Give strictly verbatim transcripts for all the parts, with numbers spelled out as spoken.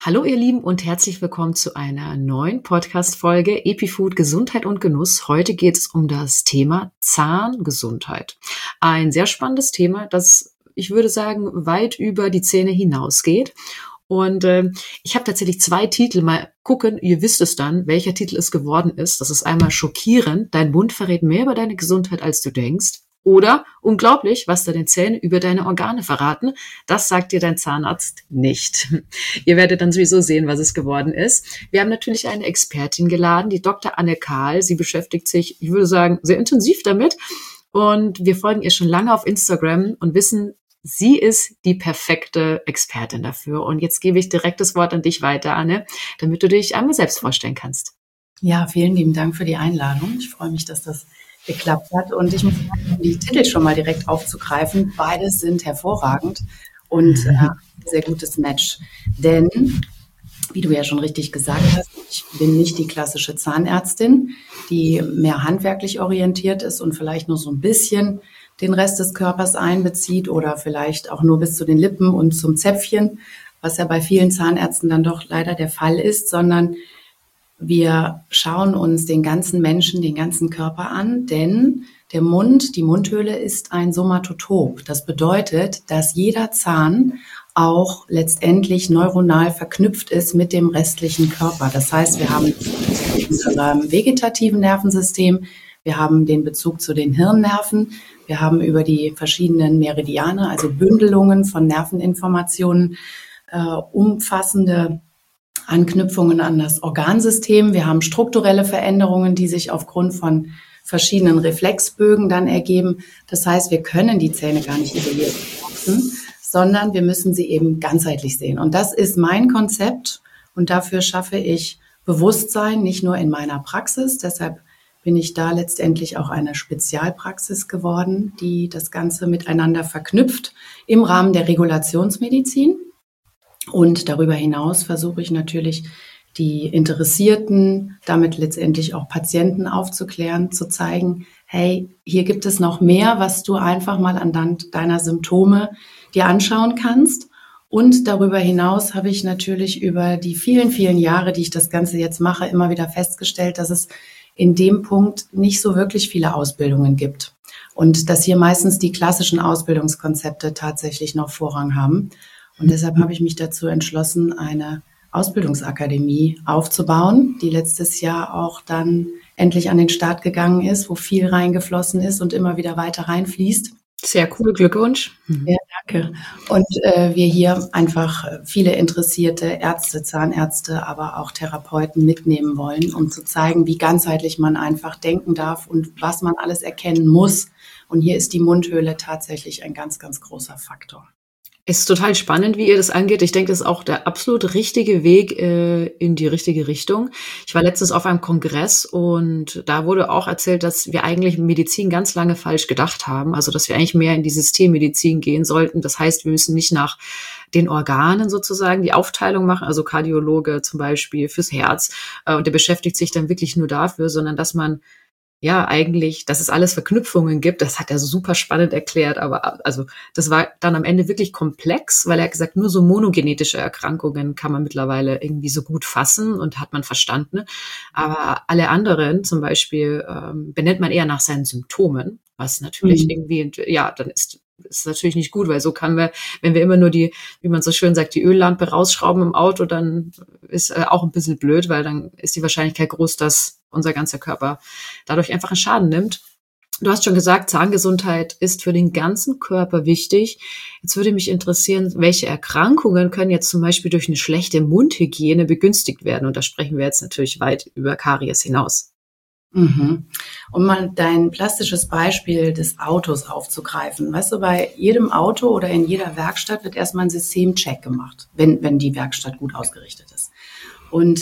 Hallo ihr Lieben und herzlich willkommen zu einer neuen Podcast-Folge EpiFood Gesundheit und Genuss. Heute geht es um das Thema Zahngesundheit. Ein sehr spannendes Thema, das, ich würde sagen, weit über die Zähne hinausgeht. Und äh, ich habe tatsächlich zwei Titel. Mal gucken, ihr wisst es dann, welcher Titel es geworden ist. Das ist einmal schockierend. Dein Mund verrät mehr über deine Gesundheit, als du denkst. Oder unglaublich, was deine Zähne über deine Organe verraten. Das sagt dir dein Zahnarzt nicht. Ihr werdet dann sowieso sehen, was es geworden ist. Wir haben natürlich eine Expertin geladen, die Doktor Anne Kahl. Sie beschäftigt sich, ich würde sagen, sehr intensiv damit. Und wir folgen ihr schon lange auf Instagram und wissen, sie ist die perfekte Expertin dafür. Und jetzt gebe ich direkt das Wort an dich weiter, Anne, damit du dich einmal selbst vorstellen kannst. Ja, vielen lieben Dank für die Einladung. Ich freue mich, dass das geklappt hat. Und ich muss sagen, die Titel schon mal direkt aufzugreifen. Beides sind hervorragend und äh, ein sehr gutes Match. Denn, wie du ja schon richtig gesagt hast, ich bin nicht die klassische Zahnärztin, die mehr handwerklich orientiert ist und vielleicht nur so ein bisschen den Rest des Körpers einbezieht oder vielleicht auch nur bis zu den Lippen und zum Zäpfchen, was ja bei vielen Zahnärzten dann doch leider der Fall ist, sondern wir schauen uns den ganzen Menschen, den ganzen Körper an, denn der Mund, die Mundhöhle ist ein Somatotop. Das bedeutet, dass jeder Zahn auch letztendlich neuronal verknüpft ist mit dem restlichen Körper. Das heißt, wir haben unser vegetativen Nervensystem, wir haben den Bezug zu den Hirnnerven, wir haben über die verschiedenen Meridiane, also Bündelungen von Nerveninformationen, äh, umfassende Anknüpfungen an das Organsystem. Wir haben strukturelle Veränderungen, die sich aufgrund von verschiedenen Reflexbögen dann ergeben. Das heißt, wir können die Zähne gar nicht isoliert betrachten, sondern wir müssen sie eben ganzheitlich sehen. Und das ist mein Konzept und dafür schaffe ich Bewusstsein, nicht nur in meiner Praxis. Deshalb bin ich da letztendlich auch eine Spezialpraxis geworden, die das Ganze miteinander verknüpft im Rahmen der Regulationsmedizin. Und darüber hinaus versuche ich natürlich, die Interessierten, damit letztendlich auch Patienten aufzuklären, zu zeigen, hey, hier gibt es noch mehr, was du einfach mal anhand deiner Symptome dir anschauen kannst. Und darüber hinaus habe ich natürlich über die vielen, vielen Jahre, die ich das Ganze jetzt mache, immer wieder festgestellt, dass es in dem Punkt nicht so wirklich viele Ausbildungen gibt. Und dass hier meistens die klassischen Ausbildungskonzepte tatsächlich noch Vorrang haben. Und deshalb habe ich mich dazu entschlossen, eine Ausbildungsakademie aufzubauen, die letztes Jahr auch dann endlich an den Start gegangen ist, wo viel reingeflossen ist und immer wieder weiter reinfließt. Sehr cool, Glückwunsch. Ja, danke. Und äh, wir hier einfach viele interessierte Ärzte, Zahnärzte, aber auch Therapeuten mitnehmen wollen, um zu zeigen, wie ganzheitlich man einfach denken darf und was man alles erkennen muss. Und hier ist die Mundhöhle tatsächlich ein ganz, ganz großer Faktor. Es ist total spannend, wie ihr das angeht. Ich denke, das ist auch der absolut richtige Weg äh, in die richtige Richtung. Ich war letztens auf einem Kongress und da wurde auch erzählt, dass wir eigentlich Medizin ganz lange falsch gedacht haben. Also, dass wir eigentlich mehr in die Systemmedizin gehen sollten. Das heißt, wir müssen nicht nach den Organen sozusagen die Aufteilung machen, also Kardiologe zum Beispiel fürs Herz. Äh, und der beschäftigt sich dann wirklich nur dafür, sondern dass man ja, eigentlich, dass es alles Verknüpfungen gibt, das hat er super spannend erklärt, aber also das war dann am Ende wirklich komplex, weil er hat gesagt, nur so monogenetische Erkrankungen kann man mittlerweile irgendwie so gut fassen und hat man verstanden, aber alle anderen zum Beispiel ähm, benennt man eher nach seinen Symptomen, was natürlich mhm. irgendwie, ja, dann ist ist natürlich nicht gut, weil so kann wir, wenn wir immer nur die, wie man so schön sagt, die Öllampe rausschrauben im Auto, dann ist äh, auch ein bisschen blöd, weil dann ist die Wahrscheinlichkeit groß, dass unser ganzer Körper dadurch einfach einen Schaden nimmt. Du hast schon gesagt, Zahngesundheit ist für den ganzen Körper wichtig. Jetzt würde mich interessieren, welche Erkrankungen können jetzt zum Beispiel durch eine schlechte Mundhygiene begünstigt werden? Und da sprechen wir jetzt natürlich weit über Karies hinaus. Mhm. Um mal dein plastisches Beispiel des Autos aufzugreifen. Weißt du, bei jedem Auto oder in jeder Werkstatt wird erstmal ein Systemcheck gemacht, wenn, wenn die Werkstatt gut ausgerichtet ist. Und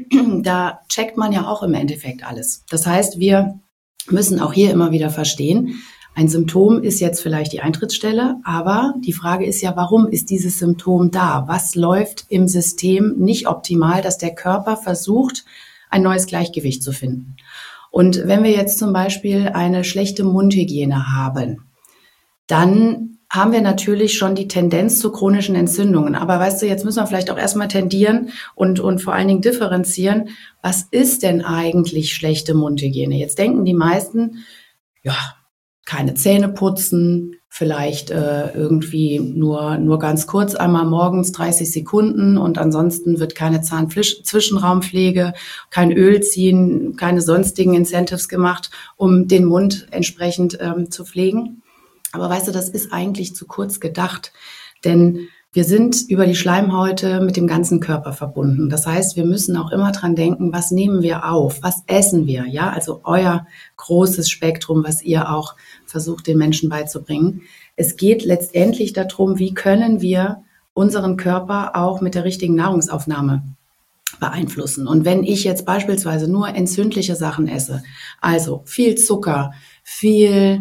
da checkt man ja auch im Endeffekt alles. Das heißt, wir müssen auch hier immer wieder verstehen, ein Symptom ist jetzt vielleicht die Eintrittsstelle, aber die Frage ist ja, warum ist dieses Symptom da? Was läuft im System nicht optimal, dass der Körper versucht, ein neues Gleichgewicht zu finden? Und wenn wir jetzt zum Beispiel eine schlechte Mundhygiene haben, dann haben wir natürlich schon die Tendenz zu chronischen Entzündungen. Aber weißt du, jetzt müssen wir vielleicht auch erstmal tendieren und, und vor allen Dingen differenzieren. Was ist denn eigentlich schlechte Mundhygiene? Jetzt denken die meisten, ja, keine Zähne putzen, vielleicht äh, irgendwie nur, nur ganz kurz einmal morgens dreißig Sekunden und ansonsten wird keine Zahnzwischenraumpflege, kein Öl ziehen, keine sonstigen Incentives gemacht, um den Mund entsprechend ähm, zu pflegen. Aber weißt du, das ist eigentlich zu kurz gedacht, denn wir sind über die Schleimhäute mit dem ganzen Körper verbunden. Das heißt, wir müssen auch immer dran denken, was nehmen wir auf, was essen wir, ja? Also euer großes Spektrum, was ihr auch versucht, den Menschen beizubringen. Es geht letztendlich darum, wie können wir unseren Körper auch mit der richtigen Nahrungsaufnahme beeinflussen. Und wenn ich jetzt beispielsweise nur entzündliche Sachen esse, also viel Zucker, viel,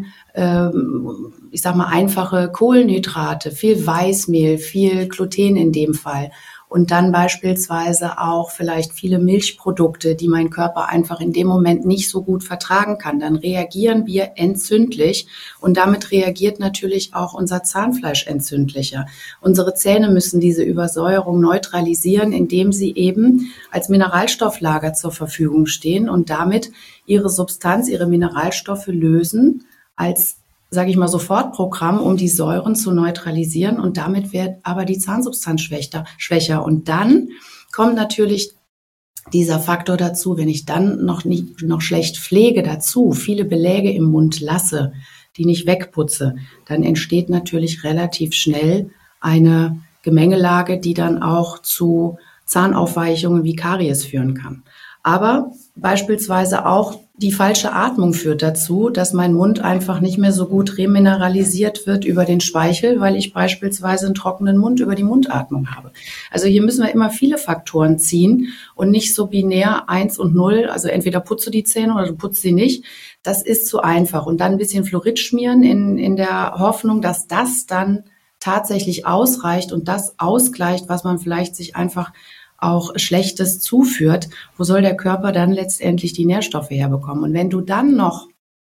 ähm, ich sag mal, einfache Kohlenhydrate, viel Weißmehl, viel Gluten in dem Fall und dann beispielsweise auch vielleicht viele Milchprodukte, die mein Körper einfach in dem Moment nicht so gut vertragen kann, dann reagieren wir entzündlich und damit reagiert natürlich auch unser Zahnfleisch entzündlicher. Unsere Zähne müssen diese Übersäuerung neutralisieren, indem sie eben als Mineralstofflager zur Verfügung stehen und damit ihre Substanz, ihre Mineralstoffe lösen als, sage ich mal, Sofortprogramm, um die Säuren zu neutralisieren und damit wird aber die Zahnsubstanz schwächer. schwächer. Und dann kommt natürlich dieser Faktor dazu, wenn ich dann noch nicht, noch schlecht pflege dazu, viele Beläge im Mund lasse, die nicht wegputze, dann entsteht natürlich relativ schnell eine Gemengelage, die dann auch zu Zahnaufweichungen wie Karies führen kann. Aber beispielsweise auch die falsche Atmung führt dazu, dass mein Mund einfach nicht mehr so gut remineralisiert wird über den Speichel, weil ich beispielsweise einen trockenen Mund über die Mundatmung habe. Also hier müssen wir immer viele Faktoren ziehen und nicht so binär eins und null, also entweder putze die Zähne oder du putzt sie nicht. Das ist zu einfach. Und dann ein bisschen Fluorid schmieren in, in der Hoffnung, dass das dann tatsächlich ausreicht und das ausgleicht, was man vielleicht sich einfach auch Schlechtes zuführt, wo soll der Körper dann letztendlich die Nährstoffe herbekommen? Und wenn du dann noch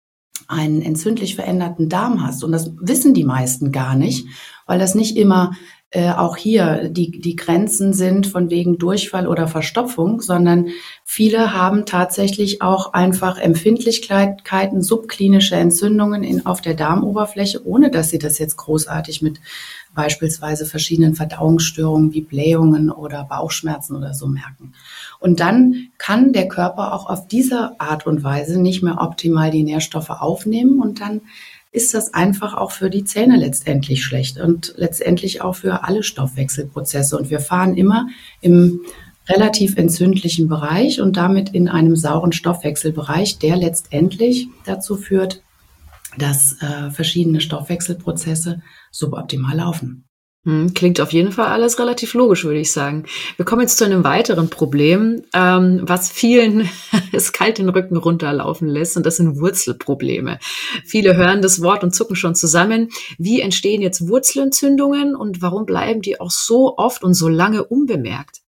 einen entzündlich veränderten Darm hast, und das wissen die meisten gar nicht, weil das nicht immer äh, auch hier die, die Grenzen sind von wegen Durchfall oder Verstopfung, sondern viele haben tatsächlich auch einfach Empfindlichkeiten, subklinische Entzündungen in, auf der Darmoberfläche, ohne dass sie das jetzt großartig mit beispielsweise verschiedenen Verdauungsstörungen wie Blähungen oder Bauchschmerzen oder so merken. Und dann kann der Körper auch auf diese Art und Weise nicht mehr optimal die Nährstoffe aufnehmen und dann ist das einfach auch für die Zähne letztendlich schlecht und letztendlich auch für alle Stoffwechselprozesse. Und wir fahren immer im relativ entzündlichen Bereich und damit in einem sauren Stoffwechselbereich, der letztendlich dazu führt, dass äh, verschiedene Stoffwechselprozesse suboptimal laufen. Hm, klingt auf jeden Fall alles relativ logisch, würde ich sagen. Wir kommen jetzt zu einem weiteren Problem, ähm, was vielen es kalt den Rücken runterlaufen lässt, und das sind Wurzelprobleme. Viele hören das Wort und zucken schon zusammen. Wie entstehen jetzt Wurzelentzündungen und warum bleiben die auch so oft und so lange unbemerkt?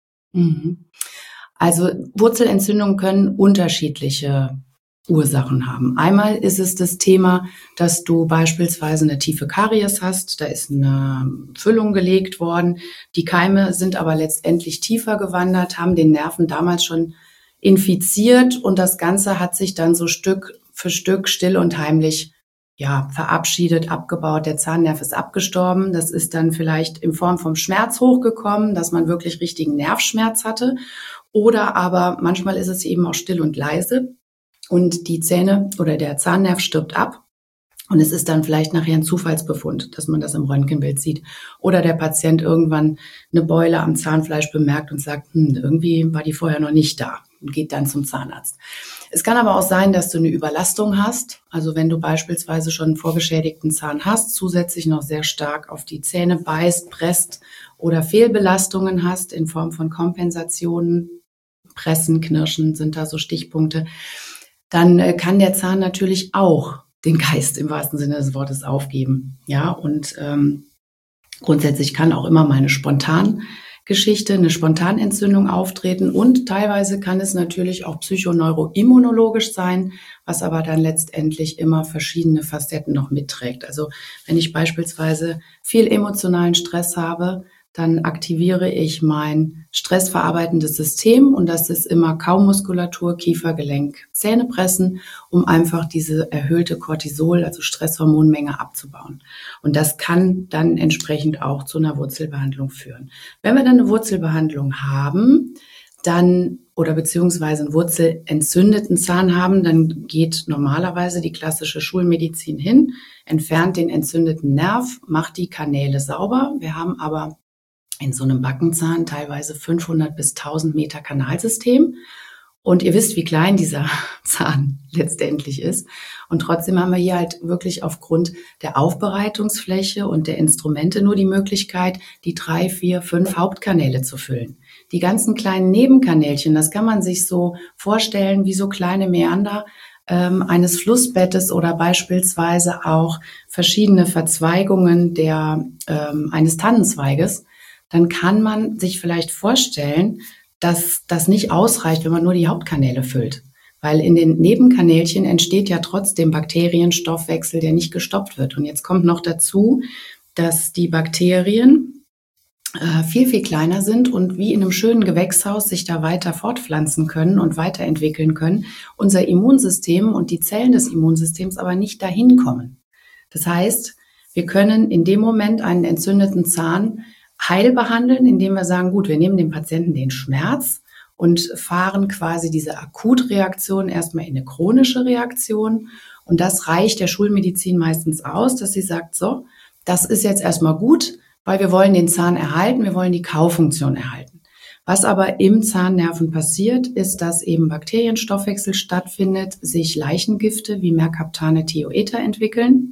Mhm. Also Wurzelentzündungen können unterschiedliche Ursachen haben. Einmal ist es das Thema, dass du beispielsweise eine tiefe Karies hast, da ist eine Füllung gelegt worden, die Keime sind aber letztendlich tiefer gewandert, haben den Nerven damals schon infiziert und das Ganze hat sich dann so Stück für Stück still und heimlich ja, verabschiedet, abgebaut. Der Zahnnerv ist abgestorben. Das ist dann vielleicht in Form vom Schmerz hochgekommen, dass man wirklich richtigen Nervschmerz hatte. Oder aber manchmal ist es eben auch still und leise. Und die Zähne oder der Zahnnerv stirbt ab und es ist dann vielleicht nachher ein Zufallsbefund, dass man das im Röntgenbild sieht. Oder der Patient irgendwann eine Beule am Zahnfleisch bemerkt und sagt, hm, irgendwie war die vorher noch nicht da und geht dann zum Zahnarzt. Es kann aber auch sein, dass du eine Überlastung hast. Also wenn du beispielsweise schon einen vorgeschädigten Zahn hast, zusätzlich noch sehr stark auf die Zähne beißt, presst oder Fehlbelastungen hast in Form von Kompensationen, Pressen, Knirschen sind da so Stichpunkte, dann äh, kann der Zahn natürlich auch den Geist im wahrsten Sinne des Wortes aufgeben. Ja, und ähm, grundsätzlich kann auch immer mal eine spontan Geschichte, eine Spontanentzündung auftreten und teilweise kann es natürlich auch psychoneuroimmunologisch sein, was aber dann letztendlich immer verschiedene Facetten noch mitträgt. Also wenn ich beispielsweise viel emotionalen Stress habe, dann aktiviere ich mein stressverarbeitendes System und das ist immer Kaumuskulatur, Kiefer, Gelenk, Zähne pressen, um einfach diese erhöhte Cortisol, also Stresshormonmenge abzubauen. Und das kann dann entsprechend auch zu einer Wurzelbehandlung führen. Wenn wir dann eine Wurzelbehandlung haben, dann oder beziehungsweise einen wurzelentzündeten Zahn haben, dann geht normalerweise die klassische Schulmedizin hin, entfernt den entzündeten Nerv, macht die Kanäle sauber. Wir haben aber in so einem Backenzahn teilweise fünfhundert bis tausend Meter Kanalsystem. Und ihr wisst, wie klein dieser Zahn letztendlich ist. Und trotzdem haben wir hier halt wirklich aufgrund der Aufbereitungsfläche und der Instrumente nur die Möglichkeit, die drei, vier, fünf Hauptkanäle zu füllen. Die ganzen kleinen Nebenkanälchen, das kann man sich so vorstellen wie so kleine Mäander ähm, eines Flussbettes oder beispielsweise auch verschiedene Verzweigungen der, ähm, eines Tannenzweiges. Dann kann man sich vielleicht vorstellen, dass das nicht ausreicht, wenn man nur die Hauptkanäle füllt. Weil in den Nebenkanälchen entsteht ja trotzdem Bakterienstoffwechsel, der nicht gestoppt wird. Und jetzt kommt noch dazu, dass die Bakterien äh, viel, viel kleiner sind und wie in einem schönen Gewächshaus sich da weiter fortpflanzen können und weiterentwickeln können. Unser Immunsystem und die Zellen des Immunsystems aber nicht dahin kommen. Das heißt, wir können in dem Moment einen entzündeten Zahn heil behandeln, indem wir sagen, gut, wir nehmen dem Patienten den Schmerz und fahren quasi diese Akutreaktion erstmal in eine chronische Reaktion. Und das reicht der Schulmedizin meistens aus, dass sie sagt, so, das ist jetzt erstmal gut, weil wir wollen den Zahn erhalten, wir wollen die Kaufunktion erhalten. Was aber im Zahnnerven passiert, ist, dass eben Bakterienstoffwechsel stattfindet, sich Leichengifte wie Mercaptane, Thioether entwickeln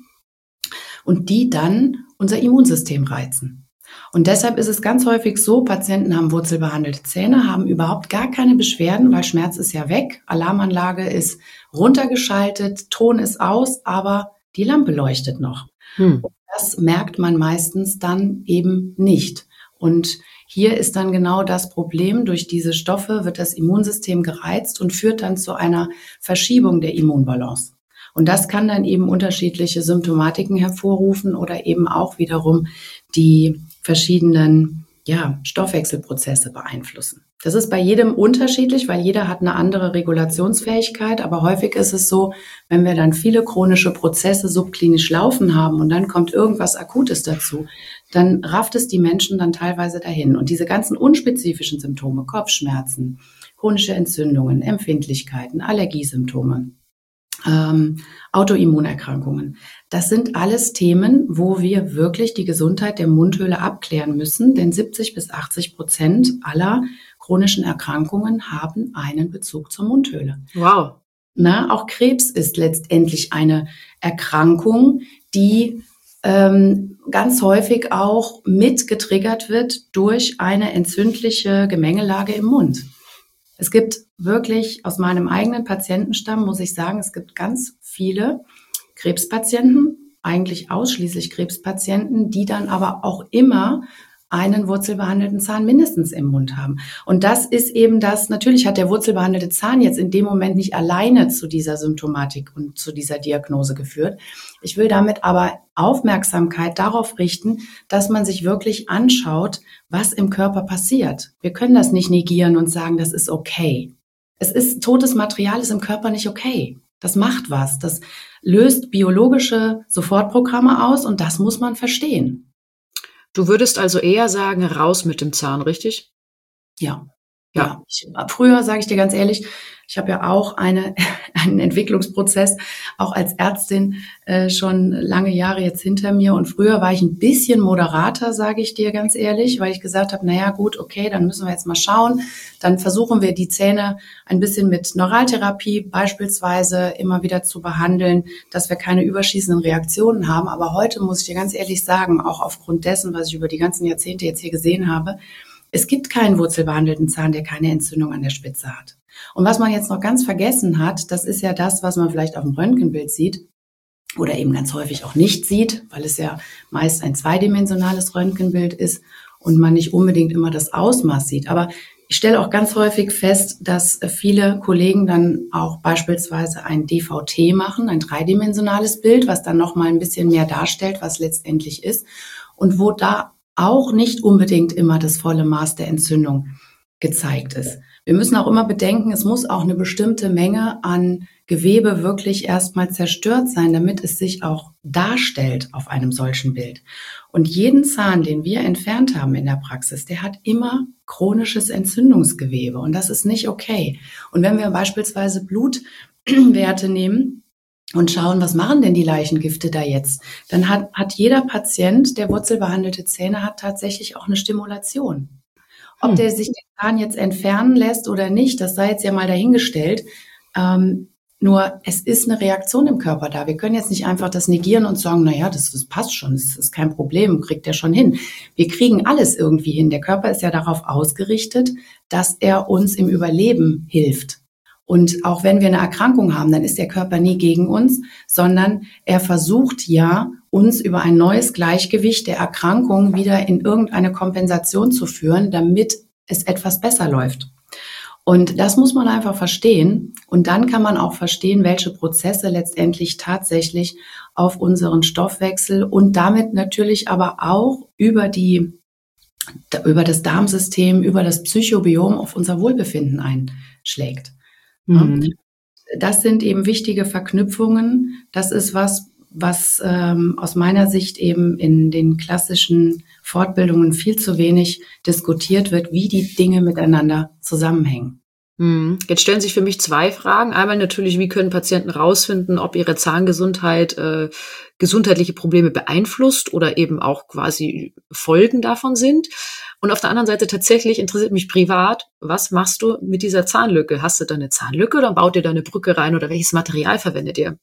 und die dann unser Immunsystem reizen. Und deshalb ist es ganz häufig so, Patienten haben wurzelbehandelte Zähne, haben überhaupt gar keine Beschwerden, weil Schmerz ist ja weg, Alarmanlage ist runtergeschaltet, Ton ist aus, aber die Lampe leuchtet noch. Hm. Und das merkt man meistens dann eben nicht. Und hier ist dann genau das Problem, durch diese Stoffe wird das Immunsystem gereizt und führt dann zu einer Verschiebung der Immunbalance. Und das kann dann eben unterschiedliche Symptomatiken hervorrufen oder eben auch wiederum die verschiedenen ja, Stoffwechselprozesse beeinflussen. Das ist bei jedem unterschiedlich, weil jeder hat eine andere Regulationsfähigkeit. Aber häufig ist es so, wenn wir dann viele chronische Prozesse subklinisch laufen haben und dann kommt irgendwas Akutes dazu, dann rafft es die Menschen dann teilweise dahin. Und diese ganzen unspezifischen Symptome, Kopfschmerzen, chronische Entzündungen, Empfindlichkeiten, Allergiesymptome, Ähm, Autoimmunerkrankungen. Das sind alles Themen, wo wir wirklich die Gesundheit der Mundhöhle abklären müssen, denn siebzig bis achtzig Prozent aller chronischen Erkrankungen haben einen Bezug zur Mundhöhle. Wow. Na, auch Krebs ist letztendlich eine Erkrankung, die ähm, ganz häufig auch mit getriggert wird durch eine entzündliche Gemengelage im Mund. Es gibt wirklich aus meinem eigenen Patientenstamm, muss ich sagen, es gibt ganz viele Krebspatienten, eigentlich ausschließlich Krebspatienten, die dann aber auch immer einen wurzelbehandelten Zahn mindestens im Mund haben. Und das ist eben das, natürlich hat der wurzelbehandelte Zahn jetzt in dem Moment nicht alleine zu dieser Symptomatik und zu dieser Diagnose geführt. Ich will damit aber Aufmerksamkeit darauf richten, dass man sich wirklich anschaut, was im Körper passiert. Wir können das nicht negieren und sagen, das ist okay. Es ist, totes Material ist im Körper nicht okay. Das macht was. Das löst biologische Sofortprogramme aus und das muss man verstehen. Du würdest also eher sagen, raus mit dem Zahn, richtig? Ja. Ja. ja. Ich, früher, sage ich dir ganz ehrlich, ich habe ja auch eine, einen Entwicklungsprozess, auch als Ärztin äh, schon lange Jahre jetzt hinter mir. Und früher war ich ein bisschen moderater, sage ich dir ganz ehrlich, weil ich gesagt habe, naja gut, okay, dann müssen wir jetzt mal schauen. Dann versuchen wir die Zähne ein bisschen mit Neuraltherapie beispielsweise immer wieder zu behandeln, dass wir keine überschießenden Reaktionen haben. Aber heute muss ich dir ganz ehrlich sagen, auch aufgrund dessen, was ich über die ganzen Jahrzehnte jetzt hier gesehen habe, es gibt keinen wurzelbehandelten Zahn, der keine Entzündung an der Spitze hat. Und was man jetzt noch ganz vergessen hat, das ist ja das, was man vielleicht auf dem Röntgenbild sieht oder eben ganz häufig auch nicht sieht, weil es ja meist ein zweidimensionales Röntgenbild ist. und man nicht unbedingt immer das Ausmaß sieht. Aber ich stelle auch ganz häufig fest, dass viele Kollegen dann auch beispielsweise ein D V T machen, ein dreidimensionales Bild, was dann nochmal ein bisschen mehr darstellt, was letztendlich ist und wo da auch nicht unbedingt immer das volle Maß der Entzündung gezeigt ist. Wir müssen auch immer bedenken, es muss auch eine bestimmte Menge an Gewebe wirklich erstmal zerstört sein, damit es sich auch darstellt auf einem solchen Bild. Und jeden Zahn, den wir entfernt haben in der Praxis, der hat immer chronisches Entzündungsgewebe und das ist nicht okay. Und wenn wir beispielsweise Blutwerte nehmen und schauen, was machen denn die Leichengifte da jetzt, dann hat, hat jeder Patient, der wurzelbehandelte Zähne hat, tatsächlich auch eine Stimulation. Ob der sich den Zahn jetzt entfernen lässt oder nicht, das sei jetzt ja mal dahingestellt. Ähm, nur es ist eine Reaktion im Körper da. Wir können jetzt nicht einfach das negieren und sagen, na ja, das, das passt schon, das ist kein Problem, kriegt er schon hin. Wir kriegen alles irgendwie hin. Der Körper ist ja darauf ausgerichtet, dass er uns im Überleben hilft. Und auch wenn wir eine Erkrankung haben, dann ist der Körper nie gegen uns, sondern er versucht ja, uns über ein neues Gleichgewicht der Erkrankung wieder in irgendeine Kompensation zu führen, damit es etwas besser läuft. Und das muss man einfach verstehen. Und dann kann man auch verstehen, welche Prozesse letztendlich tatsächlich auf unseren Stoffwechsel und damit natürlich aber auch über die, über das Darmsystem, über das Psychobiom auf unser Wohlbefinden einschlägt. Mhm. Das sind eben wichtige Verknüpfungen. Das ist was, was ähm, aus meiner Sicht eben in den klassischen Fortbildungen viel zu wenig diskutiert wird, wie die Dinge miteinander zusammenhängen. Jetzt stellen sich für mich zwei Fragen. Einmal natürlich, wie können Patienten rausfinden, ob ihre Zahngesundheit äh, gesundheitliche Probleme beeinflusst oder eben auch quasi Folgen davon sind. Und auf der anderen Seite tatsächlich interessiert mich privat, was machst du mit dieser Zahnlücke? Hast du da eine Zahnlücke oder baut ihr da eine Brücke rein oder welches Material verwendet ihr?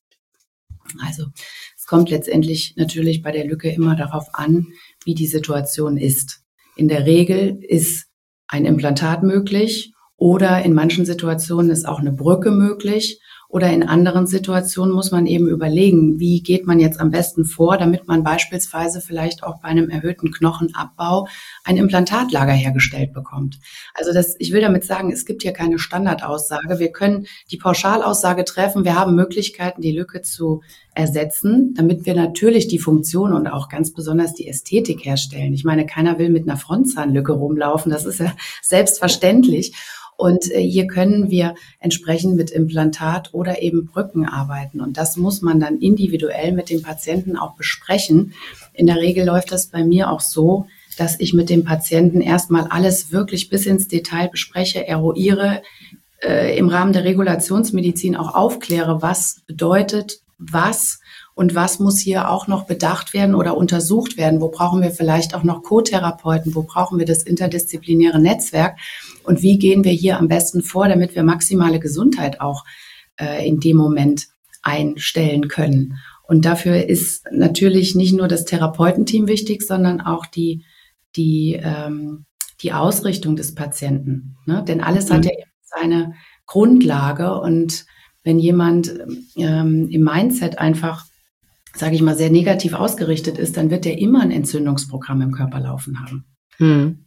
Also es kommt letztendlich natürlich bei der Lücke immer darauf an, wie die Situation ist. In der Regel ist ein Implantat möglich oder in manchen Situationen ist auch eine Brücke möglich. Oder in anderen Situationen muss man eben überlegen, wie geht man jetzt am besten vor, damit man beispielsweise vielleicht auch bei einem erhöhten Knochenabbau ein Implantatlager hergestellt bekommt. Also das, ich will damit sagen, es gibt hier keine Standardaussage. Wir können die Pauschalaussage treffen, wir haben Möglichkeiten, die Lücke zu ersetzen, damit wir natürlich die Funktion und auch ganz besonders die Ästhetik herstellen. Ich meine, keiner will mit einer Frontzahnlücke rumlaufen, das ist ja selbstverständlich. Und hier können wir entsprechend mit Implantat oder eben Brücken arbeiten. Und das muss man dann individuell mit dem Patienten auch besprechen. In der Regel läuft das bei mir auch so, dass ich mit dem Patienten erstmal alles wirklich bis ins Detail bespreche, eruiere, äh, im Rahmen der Regulationsmedizin auch aufkläre, was bedeutet was und was muss hier auch noch bedacht werden oder untersucht werden. Wo brauchen wir vielleicht auch noch Co-Therapeuten? Wo brauchen wir das interdisziplinäre Netzwerk? Und wie gehen wir hier am besten vor, damit wir maximale Gesundheit auch äh, in dem Moment einstellen können? Und dafür ist natürlich nicht nur das Therapeutenteam wichtig, sondern auch die, die, ähm, die Ausrichtung des Patienten. Ne? Denn alles mhm. hat ja seine Grundlage. Und wenn jemand ähm, im Mindset einfach, sage ich mal, sehr negativ ausgerichtet ist, dann wird er immer ein Entzündungsprogramm im Körper laufen haben. Mhm.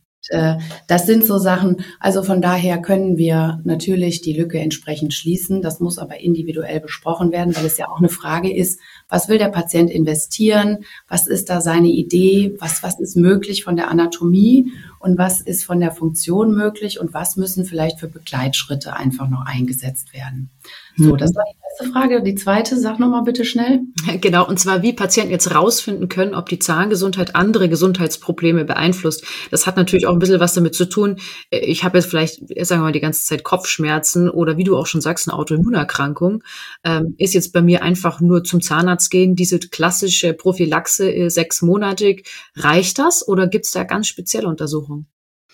Das sind so Sachen, also von daher können wir natürlich die Lücke entsprechend schließen. Das muss aber individuell besprochen werden, weil es ja auch eine Frage ist, was will der Patient investieren? Was ist da seine Idee? Was, was ist möglich von der Anatomie? Und was ist von der Funktion möglich? Und was müssen vielleicht für Begleitschritte einfach noch eingesetzt werden? So, das war die erste Frage. Die zweite, sag nochmal bitte schnell. Genau, und zwar, wie Patienten jetzt rausfinden können, ob die Zahngesundheit andere Gesundheitsprobleme beeinflusst. Das hat natürlich auch ein bisschen was damit zu tun. Ich habe jetzt vielleicht, sagen wir mal, die ganze Zeit Kopfschmerzen oder wie du auch schon sagst, eine Autoimmunerkrankung. Ähm, ist jetzt bei mir einfach nur zum Zahnarzt gehen, diese klassische Prophylaxe äh, sechsmonatig. Reicht das oder gibt es da ganz spezielle Untersuchungen?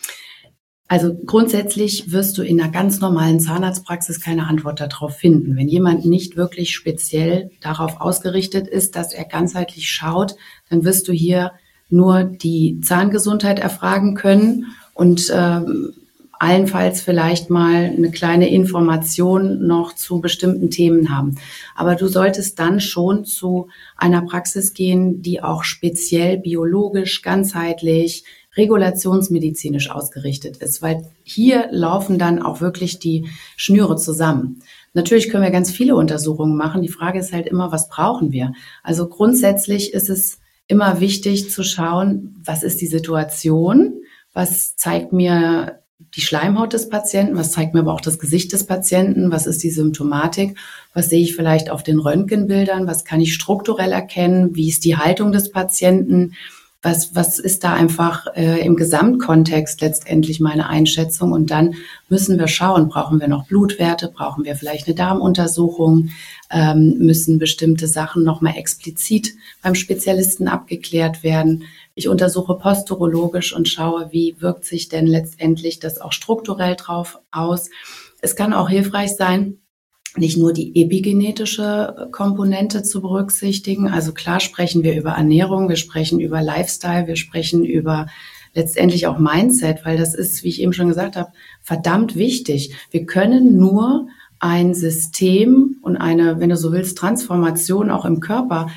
Also grundsätzlich wirst du in einer ganz normalen Zahnarztpraxis keine Antwort darauf finden. Wenn jemand nicht wirklich speziell darauf ausgerichtet ist, dass er ganzheitlich schaut, dann wirst du hier nur die Zahngesundheit erfragen können und äh, allenfalls vielleicht mal eine kleine Information noch zu bestimmten Themen haben. Aber du solltest dann schon zu einer Praxis gehen, die auch speziell biologisch, ganzheitlich, regulationsmedizinisch ausgerichtet ist, weil hier laufen dann auch wirklich die Schnüre zusammen. Natürlich können wir ganz viele Untersuchungen machen. Die Frage ist halt immer, was brauchen wir? Also grundsätzlich ist es immer wichtig zu schauen, was ist die Situation? Was zeigt mir die Schleimhaut des Patienten? Was zeigt mir aber auch das Gesicht des Patienten? Was ist die Symptomatik? Was sehe ich vielleicht auf den Röntgenbildern? Was kann ich strukturell erkennen? Wie ist die Haltung des Patienten? Was, was ist da einfach äh, im Gesamtkontext letztendlich meine Einschätzung? Und dann müssen wir schauen, brauchen wir noch Blutwerte? Brauchen wir vielleicht eine Darmuntersuchung? Ähm, müssen bestimmte Sachen nochmal explizit beim Spezialisten abgeklärt werden? Ich untersuche posturologisch und schaue, wie wirkt sich denn letztendlich das auch strukturell drauf aus. Es kann auch hilfreich sein, nicht nur die epigenetische Komponente zu berücksichtigen. Also klar sprechen wir über Ernährung, wir sprechen über Lifestyle, wir sprechen über letztendlich auch Mindset, weil das ist, wie ich eben schon gesagt habe, verdammt wichtig. Wir können nur ein System und eine, wenn du so willst, Transformation auch im Körper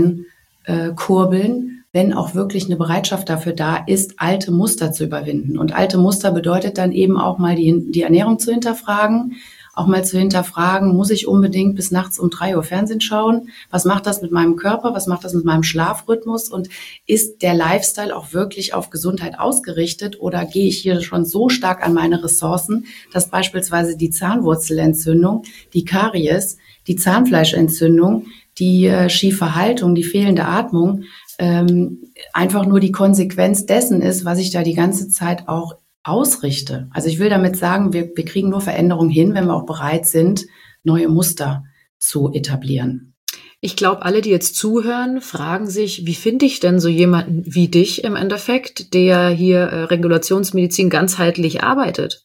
ankurbeln, wenn auch wirklich eine Bereitschaft dafür da ist, alte Muster zu überwinden. Und alte Muster bedeutet dann eben auch mal die, die Ernährung zu hinterfragen, auch mal zu hinterfragen, muss ich unbedingt bis nachts um drei Uhr Fernsehen schauen? Was macht das mit meinem Körper? Was macht das mit meinem Schlafrhythmus? Und ist der Lifestyle auch wirklich auf Gesundheit ausgerichtet oder gehe ich hier schon so stark an meine Ressourcen, dass beispielsweise die Zahnwurzelentzündung, die Karies, die Zahnfleischentzündung, die äh, schiefe Haltung, die fehlende Atmung ähm, einfach nur die Konsequenz dessen ist, was ich da die ganze Zeit auch ausrichte. Also ich will damit sagen, wir, wir kriegen nur Veränderungen hin, wenn wir auch bereit sind, neue Muster zu etablieren. Ich glaube, alle, die jetzt zuhören, fragen sich, wie finde ich denn so jemanden wie dich im Endeffekt, der hier äh, Regulationsmedizin ganzheitlich arbeitet?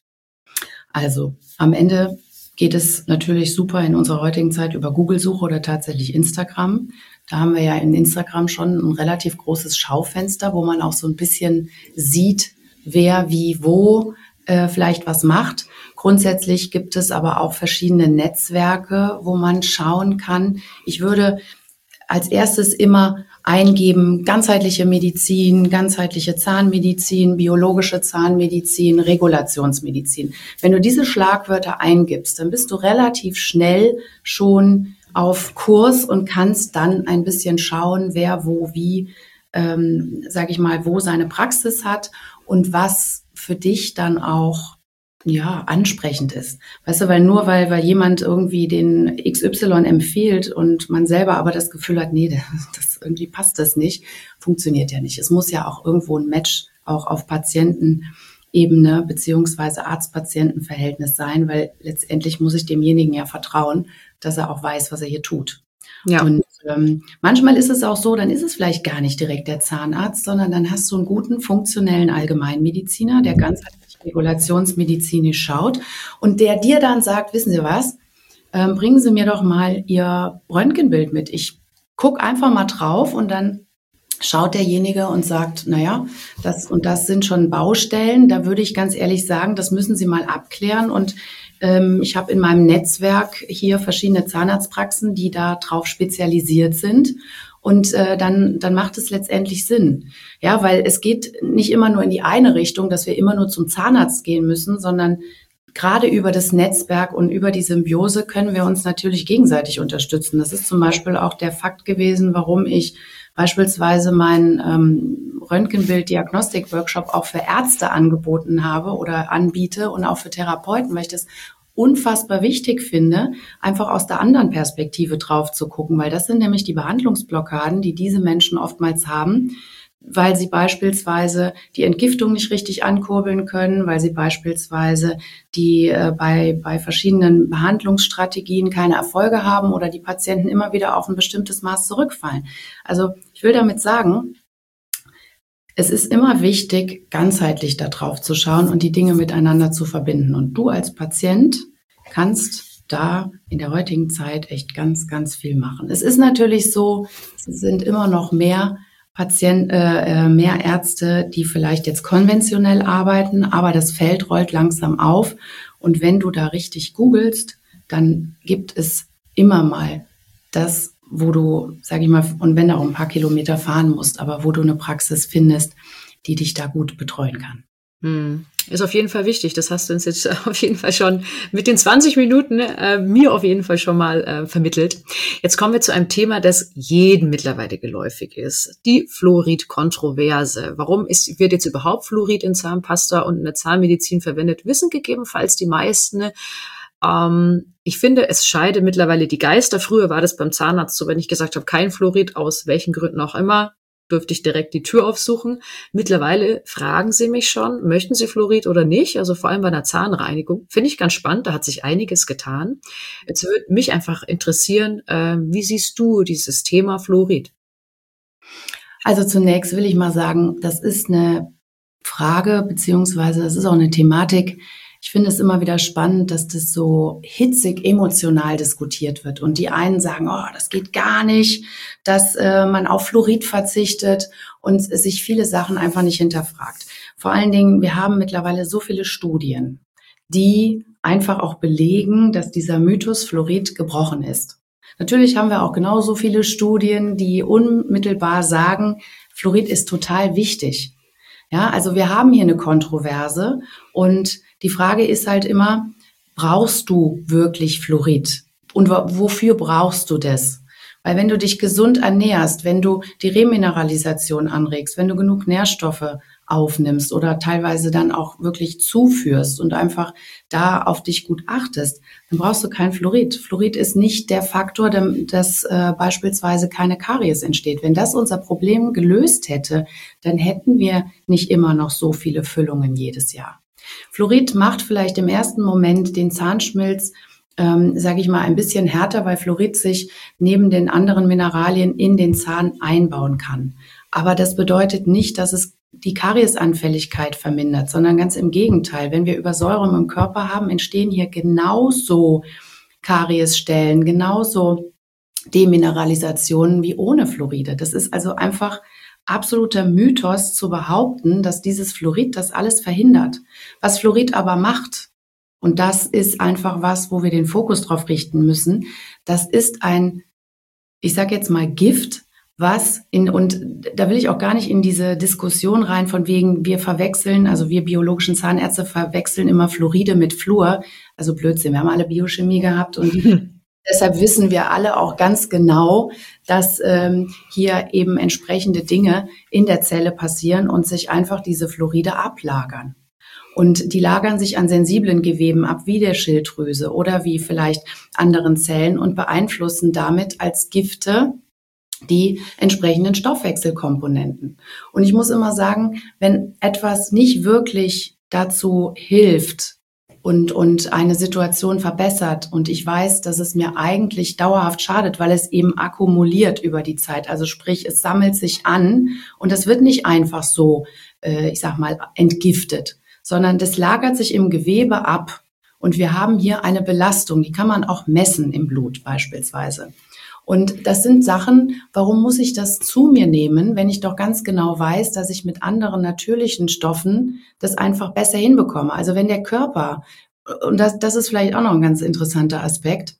Also am Ende geht es natürlich super in unserer heutigen Zeit über Google-Suche oder tatsächlich Instagram. Da haben wir ja in Instagram schon ein relativ großes Schaufenster, wo man auch so ein bisschen sieht, wer wie wo äh, vielleicht was macht. Grundsätzlich gibt es aber auch verschiedene Netzwerke, wo man schauen kann. Ich würde als erstes immer eingeben, ganzheitliche Medizin, ganzheitliche Zahnmedizin, biologische Zahnmedizin, Regulationsmedizin. Wenn du diese Schlagwörter eingibst, dann bist du relativ schnell schon auf Kurs und kannst dann ein bisschen schauen, wer wo wie, ähm, sage ich mal, wo seine Praxis hat und was für dich dann auch ja ansprechend ist. Weißt du, weil nur weil weil jemand irgendwie den X Y empfiehlt und man selber aber das Gefühl hat, nee, das irgendwie passt das nicht, funktioniert ja nicht. Es muss ja auch irgendwo ein Match auch auf Patientenebene beziehungsweise Arzt-Patienten-Verhältnis sein, weil letztendlich muss ich demjenigen ja vertrauen, dass er auch weiß, was er hier tut. Ja. Und ähm, manchmal ist es auch so, dann ist es vielleicht gar nicht direkt der Zahnarzt, sondern dann hast du einen guten, funktionellen Allgemeinmediziner, der ganzheitlich regulationsmedizinisch schaut und der dir dann sagt, wissen Sie was, ähm, bringen Sie mir doch mal Ihr Röntgenbild mit. Ich gucke einfach mal drauf und dann schaut derjenige und sagt, naja, das und das sind schon Baustellen. Da würde ich ganz ehrlich sagen, das müssen Sie mal abklären. Und ähm, ich habe in meinem Netzwerk hier verschiedene Zahnarztpraxen, die da drauf spezialisiert sind. Und äh, dann, dann macht es letztendlich Sinn. Ja, weil es geht nicht immer nur in die eine Richtung, dass wir immer nur zum Zahnarzt gehen müssen, sondern gerade über das Netzwerk und über die Symbiose können wir uns natürlich gegenseitig unterstützen. Das ist zum Beispiel auch der Fakt gewesen, warum ich beispielsweise meinen ähm, Röntgenbild-Diagnostik-Workshop auch für Ärzte angeboten habe oder anbiete und auch für Therapeuten, weil ich das unfassbar wichtig finde, einfach aus der anderen Perspektive drauf zu gucken, weil das sind nämlich die Behandlungsblockaden, die diese Menschen oftmals haben, weil sie beispielsweise die Entgiftung nicht richtig ankurbeln können, weil sie beispielsweise die äh, bei bei verschiedenen Behandlungsstrategien keine Erfolge haben oder die Patienten immer wieder auf ein bestimmtes Maß zurückfallen. Also ich will damit sagen, es ist immer wichtig, ganzheitlich da drauf zu schauen und die Dinge miteinander zu verbinden. Und du als Patient kannst da in der heutigen Zeit echt ganz, ganz viel machen. Es ist natürlich so, es sind immer noch mehr Patienten, äh, mehr Ärzte, die vielleicht jetzt konventionell arbeiten, aber das Feld rollt langsam auf. Und wenn du da richtig googelst, dann gibt es immer mal das, wo du, sag ich mal, und wenn du auch ein paar Kilometer fahren musst, aber wo du eine Praxis findest, die dich da gut betreuen kann. Hm. Ist auf jeden Fall wichtig. Das hast du uns jetzt auf jeden Fall schon mit den zwanzig Minuten äh, mir auf jeden Fall schon mal äh, vermittelt. Jetzt kommen wir zu einem Thema, das jedem mittlerweile geläufig ist. Die Fluorid-Kontroverse. Warum ist, wird jetzt überhaupt Fluorid in Zahnpasta und in der Zahnmedizin verwendet? Wissen gegebenenfalls die meisten. Ähm, ich finde, es scheiden mittlerweile die Geister. Früher war das beim Zahnarzt so, wenn ich gesagt habe, kein Fluorid, aus welchen Gründen auch immer, dürfte ich direkt die Tür aufsuchen. Mittlerweile fragen sie mich schon, möchten sie Fluorid oder nicht? Also vor allem bei einer Zahnreinigung. Finde ich ganz spannend, da hat sich einiges getan. Jetzt würde mich einfach interessieren, äh, wie siehst du dieses Thema Fluorid? Also zunächst will ich mal sagen, das ist eine Frage, beziehungsweise das ist auch eine Thematik. Ich finde es immer wieder spannend, dass das so hitzig emotional diskutiert wird. Und die einen sagen, oh, das geht gar nicht, dass äh, man auf Fluorid verzichtet und sich viele Sachen einfach nicht hinterfragt. Vor allen Dingen, wir haben mittlerweile so viele Studien, die einfach auch belegen, dass dieser Mythos Fluorid gebrochen ist. Natürlich haben wir auch genauso viele Studien, die unmittelbar sagen, Fluorid ist total wichtig. Ja, also wir haben hier eine Kontroverse und die Frage ist halt immer, brauchst du wirklich Fluorid? Und wofür brauchst du das? Weil wenn du dich gesund ernährst, wenn du die Remineralisation anregst, wenn du genug Nährstoffe aufnimmst oder teilweise dann auch wirklich zuführst und einfach da auf dich gut achtest, dann brauchst du kein Fluorid. Fluorid ist nicht der Faktor, dass äh, beispielsweise keine Karies entsteht. Wenn das unser Problem gelöst hätte, dann hätten wir nicht immer noch so viele Füllungen jedes Jahr. Fluorid macht vielleicht im ersten Moment den Zahnschmelz, ähm, sage ich mal, ein bisschen härter, weil Fluorid sich neben den anderen Mineralien in den Zahn einbauen kann. Aber das bedeutet nicht, dass es die Kariesanfälligkeit vermindert, sondern ganz im Gegenteil. Wenn wir Übersäuerung im Körper haben, entstehen hier genauso Kariesstellen, genauso Demineralisationen wie ohne Fluoride. Das ist also einfach absoluter Mythos zu behaupten, dass dieses Fluorid das alles verhindert. Was Fluorid aber macht, und das ist einfach was, wo wir den Fokus drauf richten müssen, das ist ein, ich sage jetzt mal Gift, was in, und da will ich auch gar nicht in diese Diskussion rein von wegen, wir verwechseln, also wir biologischen Zahnärzte verwechseln immer Fluoride mit Fluor, also Blödsinn, wir haben alle Biochemie gehabt und deshalb wissen wir alle auch ganz genau, dass ähm, hier eben entsprechende Dinge in der Zelle passieren und sich einfach diese Fluoride ablagern. Und die lagern sich an sensiblen Geweben ab, wie der Schilddrüse oder wie vielleicht anderen Zellen und beeinflussen damit als Gifte die entsprechenden Stoffwechselkomponenten. Und ich muss immer sagen, wenn etwas nicht wirklich dazu hilft, und, und eine Situation verbessert und ich weiß, dass es mir eigentlich dauerhaft schadet, weil es eben akkumuliert über die Zeit. Also sprich, es sammelt sich an und es wird nicht einfach so, äh, ich sag mal, entgiftet, sondern das lagert sich im Gewebe ab und wir haben hier eine Belastung, die kann man auch messen im Blut beispielsweise. Und das sind Sachen, warum muss ich das zu mir nehmen, wenn ich doch ganz genau weiß, dass ich mit anderen natürlichen Stoffen das einfach besser hinbekomme. Also wenn der Körper, und das, das ist vielleicht auch noch ein ganz interessanter Aspekt,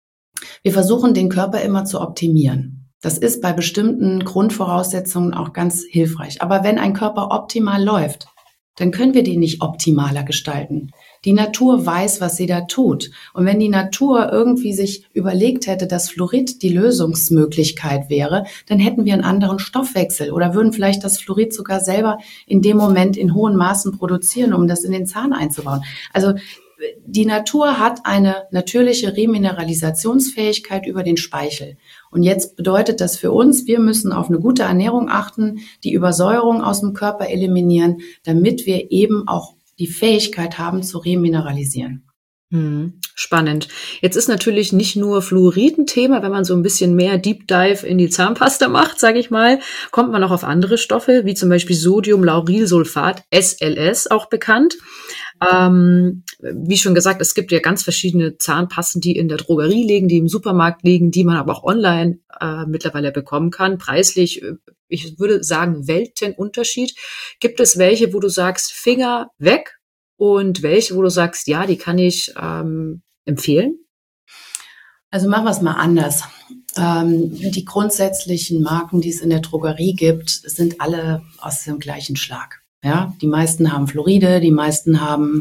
wir versuchen den Körper immer zu optimieren. Das ist bei bestimmten Grundvoraussetzungen auch ganz hilfreich. Aber wenn ein Körper optimal läuft, dann können wir den nicht optimaler gestalten. Die Natur weiß, was sie da tut. Und wenn die Natur irgendwie sich überlegt hätte, dass Fluorid die Lösungsmöglichkeit wäre, dann hätten wir einen anderen Stoffwechsel oder würden vielleicht das Fluorid sogar selber in dem Moment in hohen Maßen produzieren, um das in den Zahn einzubauen. Also die Natur hat eine natürliche Remineralisationsfähigkeit über den Speichel. Und jetzt bedeutet das für uns, wir müssen auf eine gute Ernährung achten, die Übersäuerung aus dem Körper eliminieren, damit wir eben auch die Fähigkeit haben zu remineralisieren. Hm, spannend. Jetzt ist natürlich nicht nur Fluorid ein Thema, wenn man so ein bisschen mehr Deep Dive in die Zahnpasta macht, sage ich mal, kommt man auch auf andere Stoffe, wie zum Beispiel Sodiumlaurylsulfat, S L S auch bekannt. Ähm, wie schon gesagt, es gibt ja ganz verschiedene Zahnpasten, die in der Drogerie liegen, die im Supermarkt liegen, die man aber auch online äh, mittlerweile bekommen kann. Preislich, ich würde sagen, Weltenunterschied. Gibt es welche, wo du sagst, Finger weg? Und welche, wo du sagst, ja, die kann ich ähm, empfehlen? Also machen wir es mal anders. Ähm, die grundsätzlichen Marken, die es in der Drogerie gibt, sind alle aus dem gleichen Schlag. Ja, die meisten haben Fluoride, die meisten haben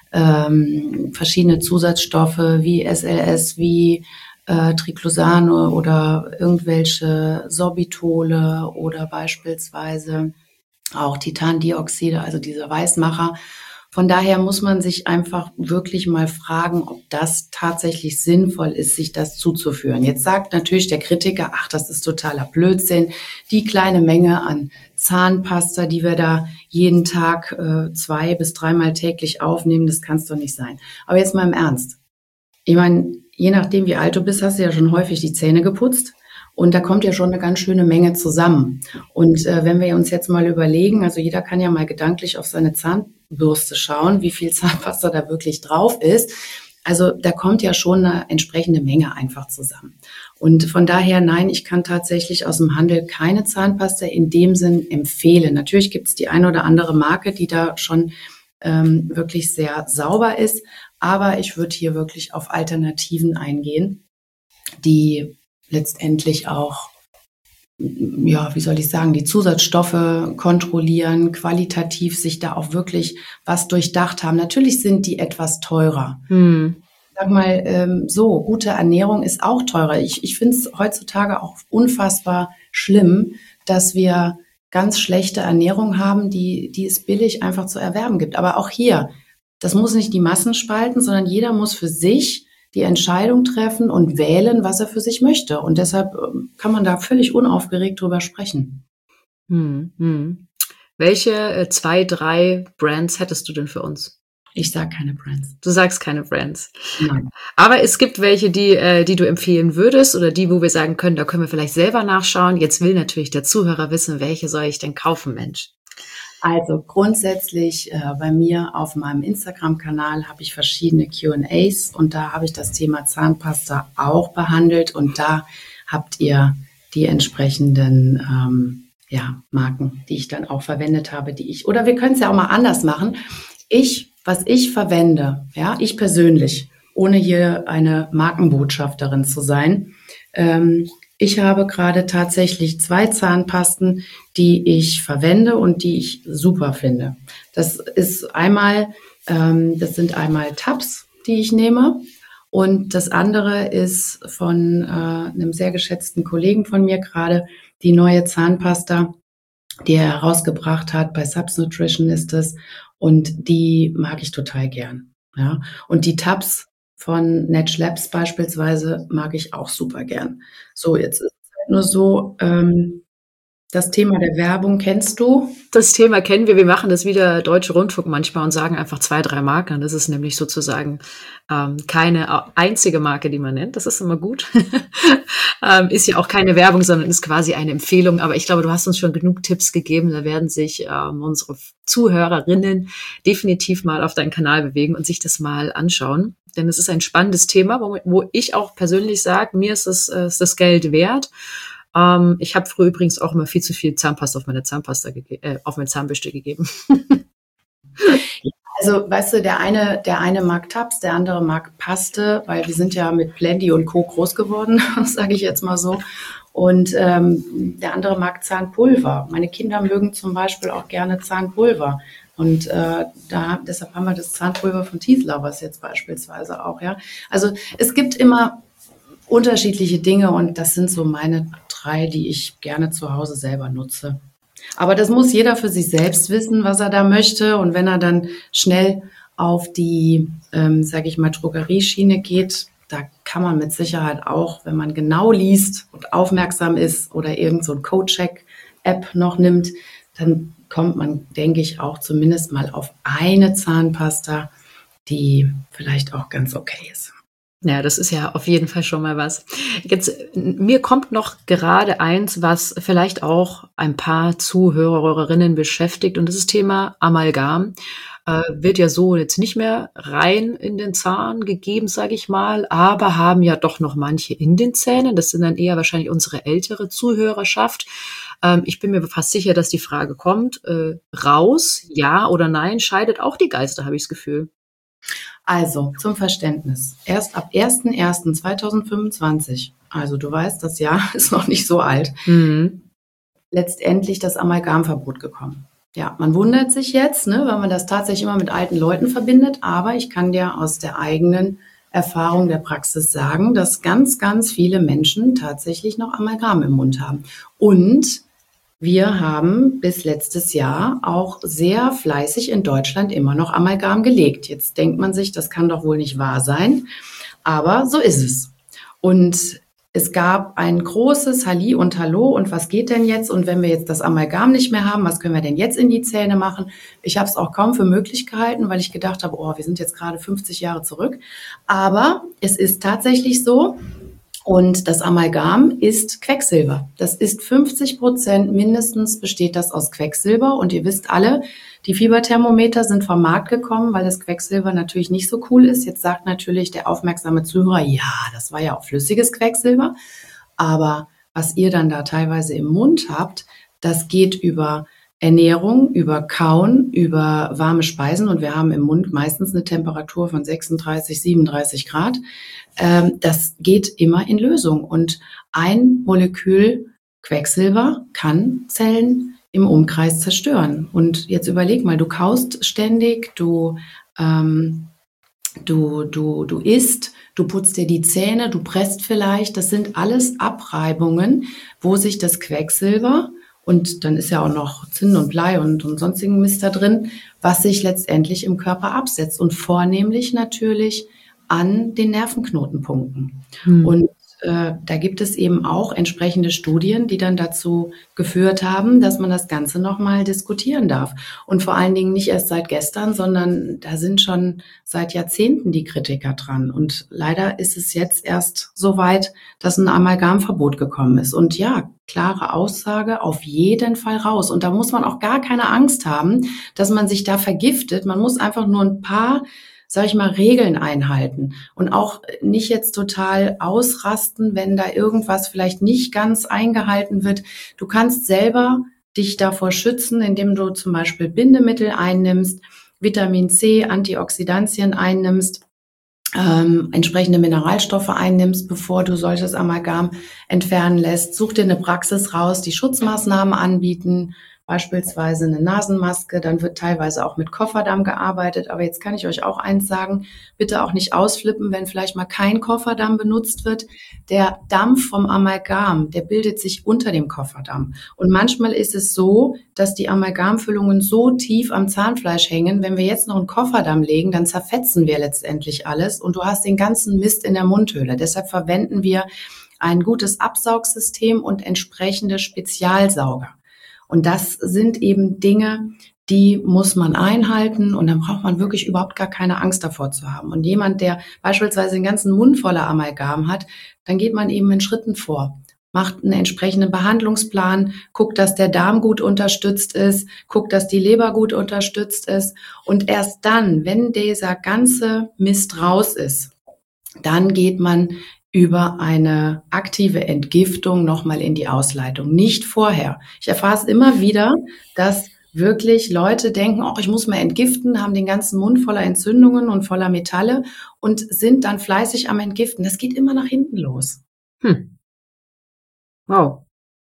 ähm, verschiedene Zusatzstoffe wie S L S, wie äh, Triclosane oder irgendwelche Sorbitole oder beispielsweise auch Titandioxide, also dieser Weißmacher. Von daher muss man sich einfach wirklich mal fragen, ob das tatsächlich sinnvoll ist, sich das zuzuführen. Jetzt sagt natürlich der Kritiker, ach, das ist totaler Blödsinn. Die kleine Menge an Zahnpasta, die wir da jeden Tag äh, zwei bis dreimal täglich aufnehmen, das kann es doch nicht sein. Aber jetzt mal im Ernst. Ich meine, je nachdem, wie alt du bist, hast du ja schon häufig die Zähne geputzt. Und da kommt ja schon eine ganz schöne Menge zusammen. Und äh, wenn wir uns jetzt mal überlegen, also jeder kann ja mal gedanklich auf seine Zahnbürste schauen, wie viel Zahnpasta da wirklich drauf ist. Also da kommt ja schon eine entsprechende Menge einfach zusammen. Und von daher, nein, ich kann tatsächlich aus dem Handel keine Zahnpasta in dem Sinn empfehlen. Natürlich gibt es die eine oder andere Marke, die da schon ähm, wirklich sehr sauber ist. Aber ich würde hier wirklich auf Alternativen eingehen, die letztendlich auch, ja, wie soll ich sagen, die Zusatzstoffe kontrollieren, qualitativ sich da auch wirklich was durchdacht haben. Natürlich sind die etwas teurer. Hm. Sag mal, ähm, so, gute Ernährung ist auch teurer. Ich, ich finde es heutzutage auch unfassbar schlimm, dass wir ganz schlechte Ernährung haben, die, die es billig einfach zu erwerben gibt. Aber auch hier, das muss nicht die Massen spalten, sondern jeder muss für sich die Entscheidung treffen und wählen, was er für sich möchte. Und deshalb kann man da völlig unaufgeregt drüber sprechen. Hm, hm. Welche äh, zwei, drei Brands hättest du denn für uns? Ich sage keine Brands. Du sagst keine Brands. Nein. Aber es gibt welche, die, äh, die du empfehlen würdest oder die, wo wir sagen können, da können wir vielleicht selber nachschauen. Jetzt will natürlich der Zuhörer wissen, welche soll ich denn kaufen, Mensch? Also grundsätzlich äh, bei mir auf meinem Instagram-Kanal habe ich verschiedene Q and A's und da habe ich das Thema Zahnpasta auch behandelt und da habt ihr die entsprechenden ähm, ja, Marken, die ich dann auch verwendet habe, die ich, oder wir können es ja auch mal anders machen. Ich, was ich verwende, ja, ich persönlich, ohne hier eine Markenbotschafterin zu sein, ähm, ich habe gerade tatsächlich zwei Zahnpasten, die ich verwende und die ich super finde. Das ist einmal, ähm, das sind einmal Tabs, die ich nehme. Und das andere ist von äh, einem sehr geschätzten Kollegen von mir gerade die neue Zahnpasta, die er herausgebracht hat. Bei Subs Nutrition ist es. Und die mag ich total gern. Ja. Und die Tabs von Netsch Labs beispielsweise mag ich auch super gern. So, jetzt ist es halt nur so, ähm, das Thema der Werbung kennst du? Das Thema kennen wir. Wir machen das wieder Deutsche Rundfunk manchmal und sagen einfach zwei, drei Marken. Das ist nämlich sozusagen ähm, keine einzige Marke, die man nennt. Das ist immer gut. ähm, ist ja auch keine Werbung, sondern ist quasi eine Empfehlung. Aber ich glaube, du hast uns schon genug Tipps gegeben. Da werden sich ähm, unsere Zuhörerinnen definitiv mal auf deinen Kanal bewegen und sich das mal anschauen. Denn es ist ein spannendes Thema, wo, wo ich auch persönlich sage, mir ist das, äh, ist das Geld wert. Um, ich habe früher übrigens auch immer viel zu viel Zahnpasta auf meine Zahnpasta gege- äh, auf meine Zahnbürste gegeben. Also, weißt du, der eine, der eine mag Tabs, der andere mag Paste, weil wir sind ja mit Plenty und Co. groß geworden, sage ich jetzt mal so. Und ähm, der andere mag Zahnpulver. Meine Kinder mögen zum Beispiel auch gerne Zahnpulver. Und äh, da deshalb haben wir das Zahnpulver von Teeth Lovers jetzt beispielsweise auch. Ja, also es gibt immer unterschiedliche Dinge und das sind so meine drei, die ich gerne zu Hause selber nutze. Aber das muss jeder für sich selbst wissen, was er da möchte. Und wenn er dann schnell auf die, ähm, sage ich mal, Drogerieschiene geht, da kann man mit Sicherheit auch, wenn man genau liest und aufmerksam ist oder irgend so ein Codecheck-App noch nimmt, dann kommt man, denke ich, auch zumindest mal auf eine Zahnpasta, die vielleicht auch ganz okay ist. Ja, das ist ja auf jeden Fall schon mal was. Jetzt, mir kommt noch gerade eins, was vielleicht auch ein paar Zuhörerinnen beschäftigt, und das ist Thema Amalgam. Äh, wird ja so jetzt nicht mehr rein in den Zahn gegeben, sage ich mal, aber haben ja doch noch manche in den Zähnen. Das sind dann eher wahrscheinlich unsere ältere Zuhörerschaft. Ähm, ich bin mir fast sicher, dass die Frage kommt, äh, raus, ja oder nein, scheidet auch die Geister, habe ich das Gefühl. Also, zum Verständnis. Erst ab erster erster zweitausendfünfundzwanzig, also du weißt, das Jahr ist noch nicht so alt, Mhm. letztendlich das Amalgamverbot gekommen. Ja, man wundert sich jetzt, ne, weil man das tatsächlich immer mit alten Leuten verbindet, aber ich kann dir aus der eigenen Erfahrung der Praxis sagen, dass ganz, ganz viele Menschen tatsächlich noch Amalgam im Mund haben. Und wir haben bis letztes Jahr auch sehr fleißig in Deutschland immer noch Amalgam gelegt. Jetzt denkt man sich, das kann doch wohl nicht wahr sein, aber so ist es. Und es gab ein großes Halli und Hallo und was geht denn jetzt? Und wenn wir jetzt das Amalgam nicht mehr haben, was können wir denn jetzt in die Zähne machen? Ich habe es auch kaum für möglich gehalten, weil ich gedacht habe, oh, wir sind jetzt gerade fünfzig Jahre zurück. Aber es ist tatsächlich so. Und das Amalgam ist Quecksilber. Das ist fünfzig Prozent mindestens besteht das aus Quecksilber. Und ihr wisst alle, die Fieberthermometer sind vom Markt gekommen, weil das Quecksilber natürlich nicht so cool ist. Jetzt sagt natürlich der aufmerksame Zuhörer, ja, das war ja auch flüssiges Quecksilber. Aber was ihr dann da teilweise im Mund habt, das geht über Ernährung, über Kauen, über warme Speisen. Und wir haben im Mund meistens eine Temperatur von sechsunddreißig, siebenunddreißig Grad. Das geht immer in Lösung. Und ein Molekül Quecksilber kann Zellen im Umkreis zerstören. Und jetzt überleg mal, du kaust ständig, du, ähm, du, du, du isst, du putzt dir die Zähne, du presst vielleicht. Das sind alles Abreibungen, wo sich das Quecksilber, und dann ist ja auch noch Zinn und Blei und, und sonstigen Mist da drin, was sich letztendlich im Körper absetzt. Und vornehmlich natürlich an den Nervenknotenpunkten. Hm. Und äh, da gibt es eben auch entsprechende Studien, die dann dazu geführt haben, dass man das Ganze nochmal diskutieren darf. Und vor allen Dingen nicht erst seit gestern, sondern da sind schon seit Jahrzehnten die Kritiker dran. Und leider ist es jetzt erst so weit, dass ein Amalgamverbot gekommen ist. Und ja, klare Aussage, auf jeden Fall raus. Und da muss man auch gar keine Angst haben, dass man sich da vergiftet. Man muss einfach nur ein paar, sag ich mal, Regeln einhalten und auch nicht jetzt total ausrasten, wenn da irgendwas vielleicht nicht ganz eingehalten wird. Du kannst selber dich davor schützen, indem du zum Beispiel Bindemittel einnimmst, Vitamin C, Antioxidantien einnimmst, ähm, entsprechende Mineralstoffe einnimmst, bevor du solches Amalgam entfernen lässt. Such dir eine Praxis raus, die Schutzmaßnahmen anbieten, beispielsweise eine Nasenmaske, dann wird teilweise auch mit Kofferdamm gearbeitet. Aber jetzt kann ich euch auch eins sagen, bitte auch nicht ausflippen, wenn vielleicht mal kein Kofferdamm benutzt wird. Der Dampf vom Amalgam, der bildet sich unter dem Kofferdamm. Und manchmal ist es so, dass die Amalgamfüllungen so tief am Zahnfleisch hängen, wenn wir jetzt noch einen Kofferdamm legen, dann zerfetzen wir letztendlich alles und du hast den ganzen Mist in der Mundhöhle. Deshalb verwenden wir ein gutes Absaugsystem und entsprechende Spezialsauger. Und das sind eben Dinge, die muss man einhalten und dann braucht man wirklich überhaupt gar keine Angst davor zu haben. Und jemand, der beispielsweise den ganzen Mund voller Amalgam hat, dann geht man eben in Schritten vor, macht einen entsprechenden Behandlungsplan, guckt, dass der Darm gut unterstützt ist, guckt, dass die Leber gut unterstützt ist. Und erst dann, wenn dieser ganze Mist raus ist, dann geht man über eine aktive Entgiftung nochmal in die Ausleitung, nicht vorher. Ich erfahre es immer wieder, dass wirklich Leute denken, oh, ich muss mal entgiften, haben den ganzen Mund voller Entzündungen und voller Metalle und sind dann fleißig am Entgiften. Das geht immer nach hinten los. Hm. Wow.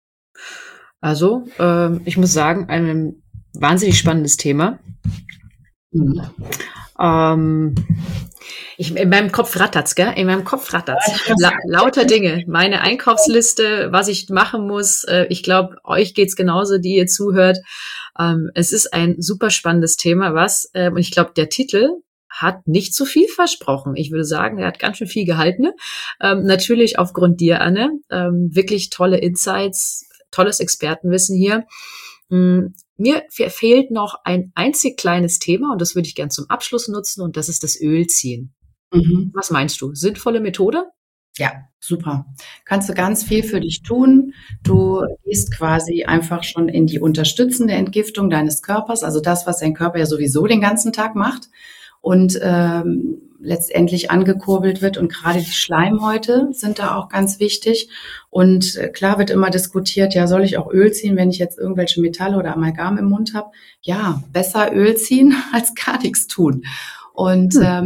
Also, äh, ich muss sagen, ein wahnsinnig spannendes Thema. Mhm. Ähm, Ich, in meinem Kopf rattert's, gell? In meinem Kopf rattert's. La- lauter Dinge. Meine Einkaufsliste, was ich machen muss. Äh, ich glaube, euch geht's genauso, die ihr zuhört. Ähm, es ist ein super spannendes Thema, was, äh, und ich glaube, der Titel hat nicht zu viel versprochen. Ich würde sagen, er hat ganz schön viel gehalten. Ähm, natürlich aufgrund dir, Anne. Ähm, wirklich tolle Insights, tolles Expertenwissen hier. Ähm, Mir fehlt noch ein einzig kleines Thema und das würde ich gern zum Abschluss nutzen und das ist das Ölziehen. Mhm. Was meinst du? Sinnvolle Methode? Ja, super. Kannst du ganz viel für dich tun. Du gehst quasi einfach schon in die unterstützende Entgiftung deines Körpers, also das, was dein Körper ja sowieso den ganzen Tag macht und ähm, letztendlich angekurbelt wird. Und gerade die Schleimhäute sind da auch ganz wichtig. Und äh, klar wird immer diskutiert, ja, soll ich auch Öl ziehen, wenn ich jetzt irgendwelche Metalle oder Amalgam im Mund habe? Ja, besser Öl ziehen als gar nichts tun. Und hm. ähm,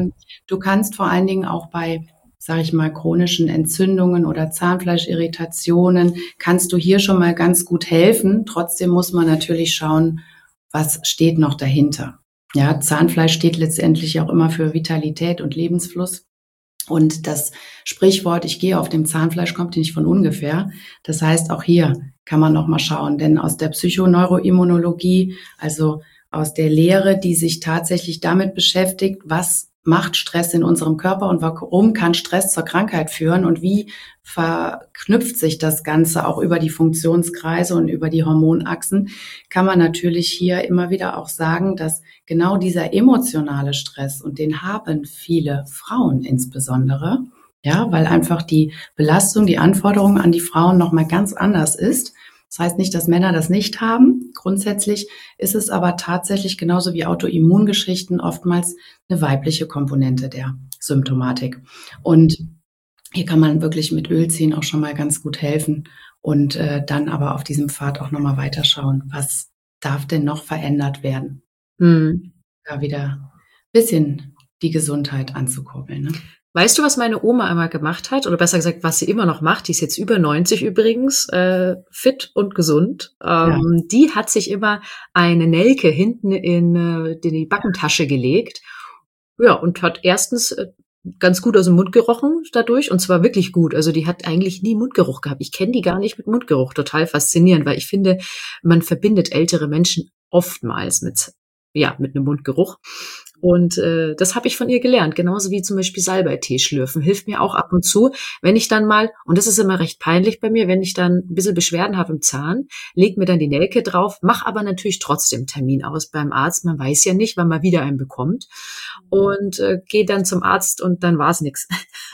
Du kannst vor allen Dingen auch bei, sage ich mal, chronischen Entzündungen oder Zahnfleischirritationen, kannst du hier schon mal ganz gut helfen. Trotzdem muss man natürlich schauen, was steht noch dahinter. Ja, Zahnfleisch steht letztendlich auch immer für Vitalität und Lebensfluss. Und das Sprichwort, ich gehe auf dem Zahnfleisch, kommt nicht von ungefähr. Das heißt, auch hier kann man noch mal schauen, denn aus der Psychoneuroimmunologie, also aus der Lehre, die sich tatsächlich damit beschäftigt, was macht Stress in unserem Körper und warum kann Stress zur Krankheit führen und wie verknüpft sich das Ganze auch über die Funktionskreise und über die Hormonachsen, kann man natürlich hier immer wieder auch sagen, dass genau dieser emotionale Stress, und den haben viele Frauen insbesondere, ja, weil einfach die Belastung, die Anforderung an die Frauen nochmal ganz anders ist. Das heißt nicht, dass Männer das nicht haben. Grundsätzlich ist es aber tatsächlich genauso wie Autoimmungeschichten oftmals eine weibliche Komponente der Symptomatik. Und hier kann man wirklich mit Ölziehen auch schon mal ganz gut helfen und äh, dann aber auf diesem Pfad auch nochmal weiterschauen, was darf denn noch verändert werden, Hm. da wieder ein bisschen die Gesundheit anzukurbeln. Ne? Weißt du, was meine Oma einmal gemacht hat? Oder besser gesagt, was sie immer noch macht? Die ist jetzt über neunzig übrigens, äh, fit und gesund. Ähm, ja. Die hat sich immer eine Nelke hinten in, äh, in die Backentasche gelegt. Ja, und hat erstens äh, ganz gut aus dem Mund gerochen dadurch. Und zwar wirklich gut. Also die hat eigentlich nie Mundgeruch gehabt. Ich kenne die gar nicht mit Mundgeruch. Total faszinierend, weil ich finde, man verbindet ältere Menschen oftmals mit, ja, mit einem Mundgeruch. Und äh, das habe ich von ihr gelernt, genauso wie zum Beispiel Salbeitee schlürfen, hilft mir auch ab und zu, wenn ich dann mal, und das ist immer recht peinlich bei mir, wenn ich dann ein bisschen Beschwerden habe im Zahn, leg mir dann die Nelke drauf, mach aber natürlich trotzdem Termin aus beim Arzt, man weiß ja nicht, wann man wieder einen bekommt, und äh, gehe dann zum Arzt und dann war's nix.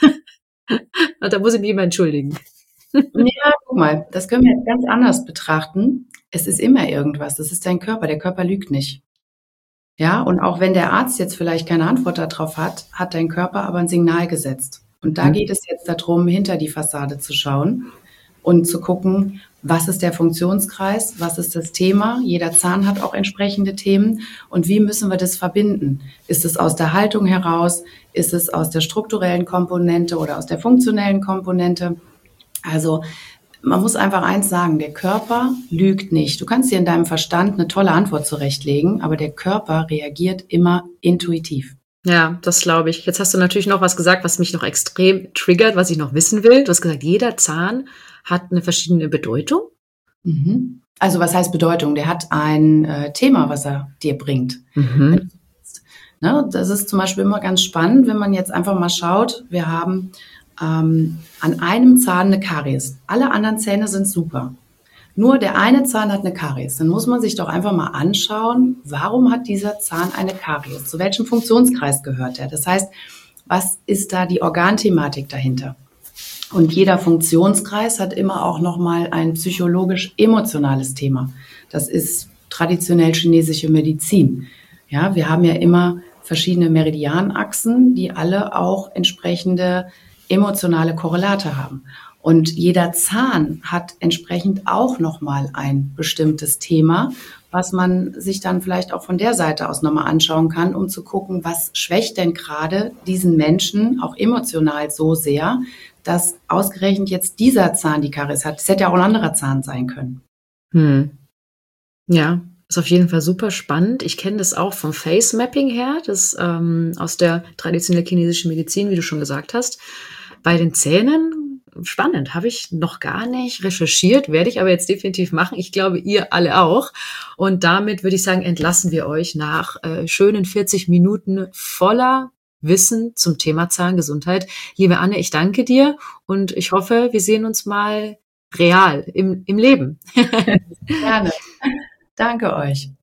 Da muss ich mich immer entschuldigen. Ja, guck mal, das können wir jetzt ganz anders betrachten. Es ist immer irgendwas, das ist dein Körper, der Körper lügt nicht. Ja, und auch wenn der Arzt jetzt vielleicht keine Antwort darauf hat, hat dein Körper aber ein Signal gesetzt. Und da mhm. geht es jetzt darum, hinter die Fassade zu schauen und zu gucken, was ist der Funktionskreis, was ist das Thema. Jeder Zahn hat auch entsprechende Themen. Und wie müssen wir das verbinden? Ist es aus der Haltung heraus? Ist es aus der strukturellen Komponente oder aus der funktionellen Komponente? Also man muss einfach eins sagen, der Körper lügt nicht. Du kannst dir in deinem Verstand eine tolle Antwort zurechtlegen, aber der Körper reagiert immer intuitiv. Ja, das glaube ich. Jetzt hast du natürlich noch was gesagt, was mich noch extrem triggert, was ich noch wissen will. Du hast gesagt, jeder Zahn hat eine verschiedene Bedeutung. Mhm. Also was heißt Bedeutung? Der hat ein äh, Thema, was er dir bringt. Mhm. Ne, das ist zum Beispiel immer ganz spannend, wenn man jetzt einfach mal schaut, wir haben Ähm, an einem Zahn eine Karies. Alle anderen Zähne sind super. Nur der eine Zahn hat eine Karies. Dann muss man sich doch einfach mal anschauen, warum hat dieser Zahn eine Karies? Zu welchem Funktionskreis gehört er? Das heißt, was ist da die Organthematik dahinter? Und jeder Funktionskreis hat immer auch nochmal ein psychologisch-emotionales Thema. Das ist traditionell chinesische Medizin. Ja, wir haben ja immer verschiedene Meridianachsen, die alle auch entsprechende emotionale Korrelate haben. Und jeder Zahn hat entsprechend auch nochmal ein bestimmtes Thema, was man sich dann vielleicht auch von der Seite aus nochmal anschauen kann, um zu gucken, was schwächt denn gerade diesen Menschen auch emotional so sehr, dass ausgerechnet jetzt dieser Zahn die Karies hat. Das hätte ja auch ein anderer Zahn sein können. Hm. Ja, ist auf jeden Fall super spannend. Ich kenne das auch vom Face Mapping her, das ähm, aus der traditionellen chinesischen Medizin, wie du schon gesagt hast. Bei den Zähnen, spannend, habe ich noch gar nicht recherchiert, werde ich aber jetzt definitiv machen. Ich glaube, ihr alle auch. Und damit würde ich sagen, entlassen wir euch nach äh, schönen vierzig Minuten voller Wissen zum Thema Zahngesundheit. Liebe Anne, ich danke dir und ich hoffe, wir sehen uns mal real im, im Leben. Gerne. Danke euch.